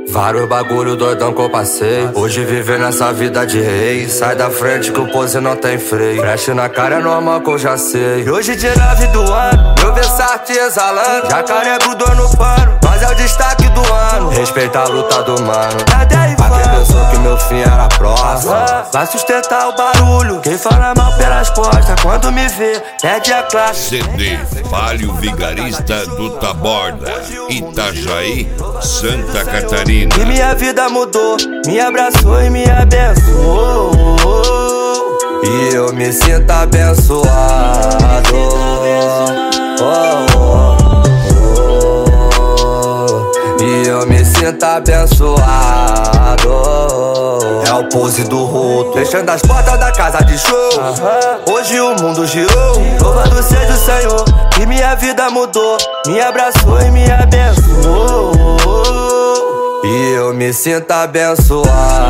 Vários bagulho doidão que eu passei. Hoje vivendo essa vida de rei. Sai da frente que o pose não tem freio. Flash na cara é normal que eu já sei. E hoje dia 9 do ano, meu Versace exalando. Jacaré grudou no pano, mas é o destaque do ano. Respeita a luta do mano. Pra quem pensou que meu fim era próximo, vai sustentar o barulho. Quem fala mal pelas costas, quando me vê, pede a classe. CD Palio Vigarista do Taborda, Itajaí, Santa Catarina. E minha vida mudou, me abraçou e me abençoou. E eu me sinto abençoado. E eu me sinto abençoado. É o pose do roto, fechando as portas da casa de show. Hoje o mundo girou, louvado seja o Senhor. E minha vida mudou, me abraçou e me abençoou. E eu me sinto abençoado.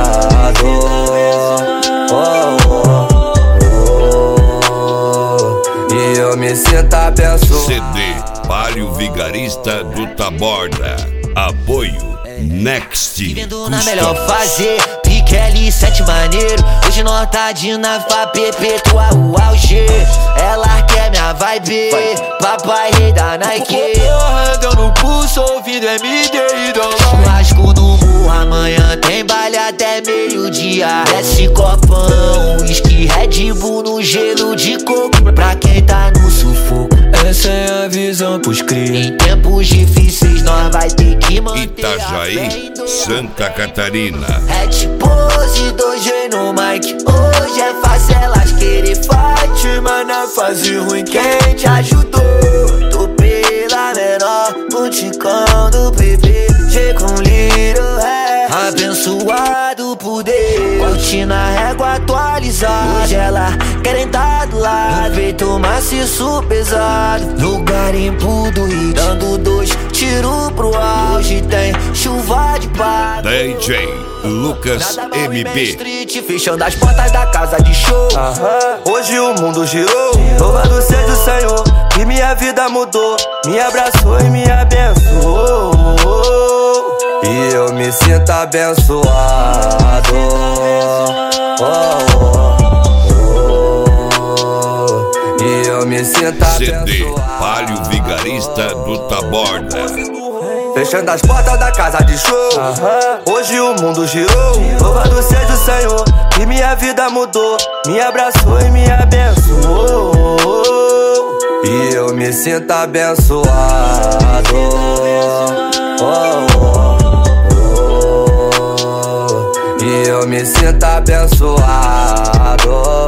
E eu me sinto abençoado. CD Palio Vigarista do Taborda. Apoio Next. Vivendo na melhor fazer, pique L7 maneiro. Hoje nós tá de nave pra perpetuar o auge. Ela quer minha vibe, papai rei da Nike. Deu no pulso, ouvindo MD e dom. Churrasco no morro, amanhã tem baile até meio-dia. Desce copão, whisky, Red Bull no gelo de coco. Pra quem tá no sufoco, essa é a visão pros cria. em tempos difíceis nós vai ter que manter Itajaí, Santa Catarina. Hat pose, 2G no mic. Hoje é fácil elas querer fight, Mas na fase ruim quem te ajudou? Tô pela menor, no ticão do bebê. G com Little é abençoado por Deus. Curtindo a régua atualizada. Hoje ela querem tá do lado. Peito maciço pesado. No garimpo do hit, dando 2 tiros pro auge. Tem chuva de pá. DJ Lucas MB. Street, fechando as portas da casa de show. Hoje o mundo girou, louvado seja o Senhor. E minha vida mudou, me abraçou e me abençoou. E eu me sinto abençoado. E eu me sinto CD abençoado. Palio Vigarista do Taborda. Fechando as portas da casa de show. Hoje o mundo girou, louvado seja o Senhor. E minha vida mudou, me abraçou e me abençoou. E eu me sinto abençoado. E eu me sinto abençoado.